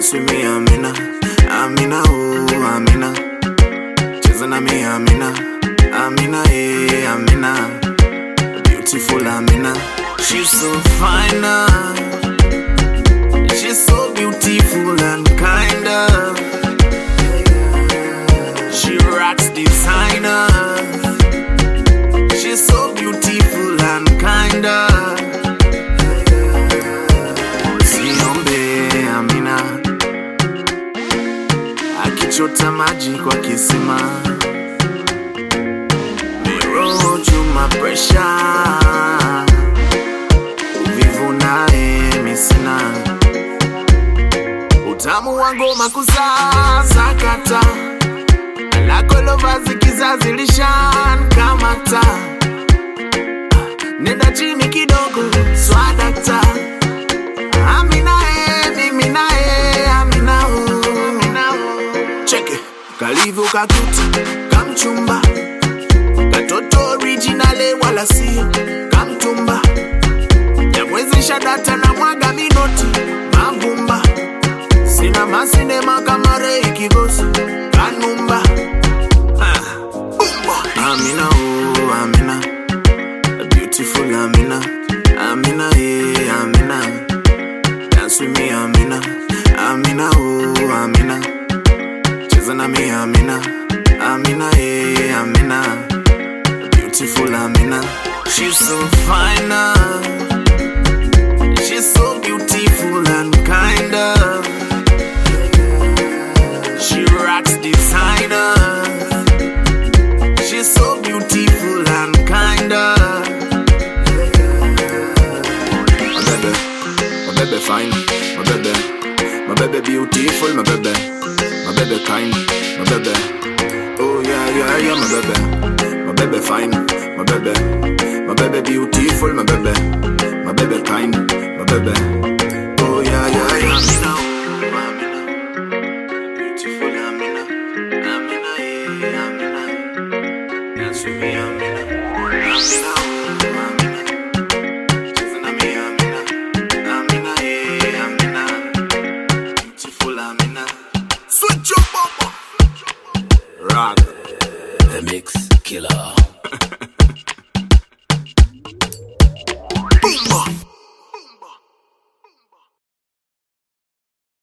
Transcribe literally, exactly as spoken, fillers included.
Dance with me, Amina, Amina, oh, Amina. Cheza na mi, Amina, Amina, eh, Amina. Beautiful Amina. She's so fine, uh. She's so beautiful and kinda. She rocks designer. She's so beautiful and kinda. Siombe Amina, akichota maji kwa kisima. Miro chuma pressure, uvivu nae misina. Utamu wa ngoma kusaza kata, alako vazi kizazi lishan kamata. Nenda chini kidogo swadakta. Amina eh, mimi nae, Amina oh. Check it. Kalivu kakuti, kamchumba. Katoto originale wala siyo, kamtumba. Yamwezesha data na mwaga minoti, mambumba. Sina masinema kamare ikigosi, kanumba. Amina oh, Amina. Beautiful Amina, Amina, yeah, Amina. Dance with me, Amina, Amina, oh, Amina. Cheza na mi, Amina, Amina, yeah, Amina. Beautiful Amina. She's so fine, uh. She's so beautiful and kinda. She rocks designer. She's so beautiful and kinda. My baby fine, my baby, my baby beautiful, my baby, my baby kind, my baby. Oh yeah, yeah, yeah, my baby, my baby fine, my baby, my baby beautiful, my baby, my baby kind, my baby. Oh yeah, yeah, yeah. Amina, Amina, beautiful Amina, Amina, yeah, Amina. Dance with me, Amina, Amina. Switch your bumper. Rock. The Mix Killer.